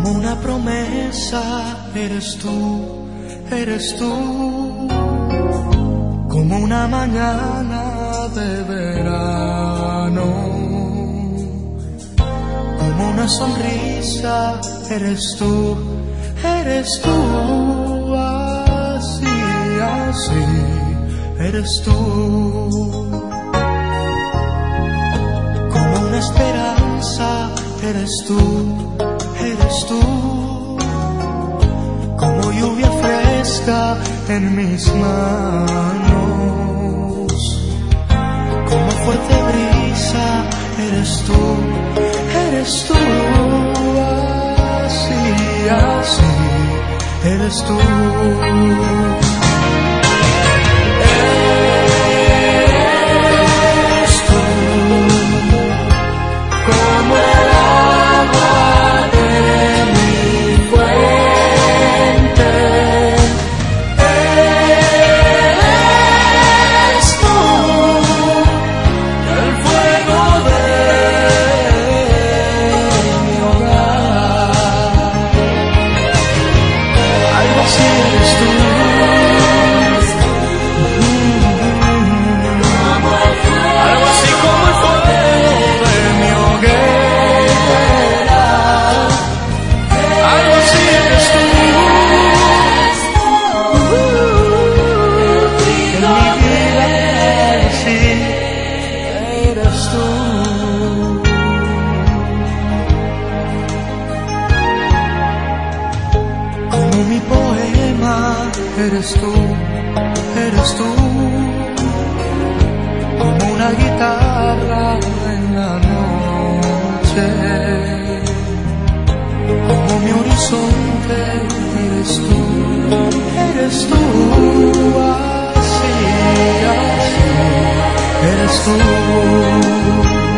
Como una promesa eres tú, como una mañana de verano, como una sonrisa eres tú, así, así, eres tú, como una esperanza eres tú, como lluvia fresca en mis manos, como fuerte brisa eres tú, así, así, eres tú. Eres tú, como el agua de mi fuente. Eres tú, el fuego de mi hogar. Algo así eres tú. Algo así como el fuego de mi hoguera. Algo así eres tú. En mi vida, sí, eres tú. Como mi poema, eres tú, como una guitarra en la noche, como mi horizonte, eres tú, así, así, eres tú.